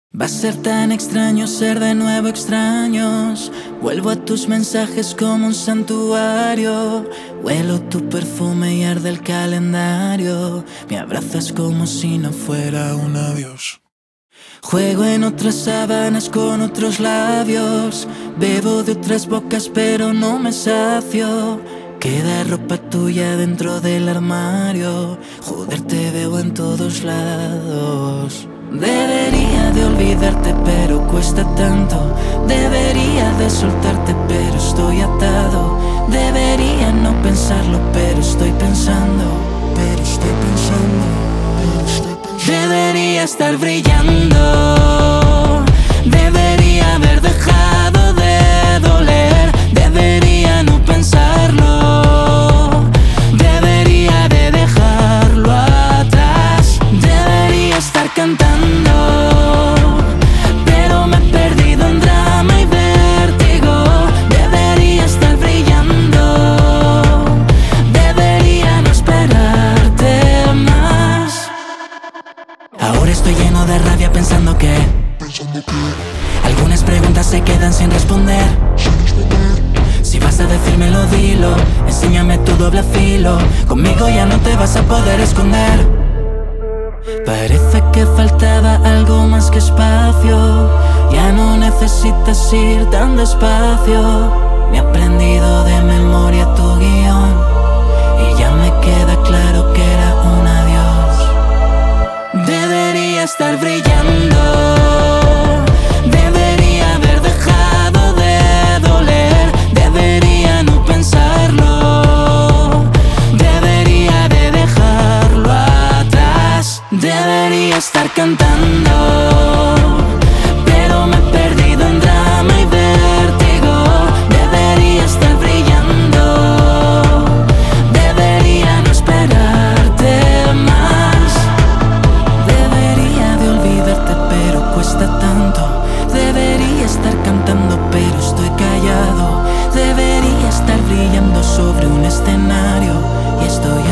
Va a ser tan extraño ser de nuevo extraños. Vuelvo a tus mensajes como un santuario. Huelo tu perfume y arde el calendario. Me abrazas como si no fuera un adiós. Juego en otras sábanas con otros labios. Bebo de otras bocas pero no me sacio. Queda ropa tuya dentro del armario. Joder, te veo en todos lados. Debería de olvidarte pero cuesta tanto. Debería de soltarte pero estoy atado. Debería no pensarlo pero estoy pensando. Debería estar brillando. Debería haber dejado de doler. Debería no pensarlo. Debería de dejarlo atrás. Debería estar cantando, pero me he perdido en drama y vértigo. Debería estar brillando. Debería no esperarte más. Ahora estoy lleno de rabia pensando que algunas preguntas se quedan sin responder. Si vas a decírmelo, dilo. Enséñame tu doble filo. Conmigo ya no te vas a poder esconder. Parece que faltaba algo más que espacio. Ya no necesitas ir tan despacio. Me he aprendido de memoria tu guión y ya me queda claro que era un adiós. Debería estar brillando. Debería haber dejado de doler. Debería no pensarlo. Debería de dejarlo atrás. Debería estar cantando, pero me he perdido en drama y vértigo. Debería estar brillando. Debería no esperarte más. Debería de olvidarte pero cuesta tanto. Debería estar cantando pero estoy callado. Debería estar brillando sobre un escenario y estoy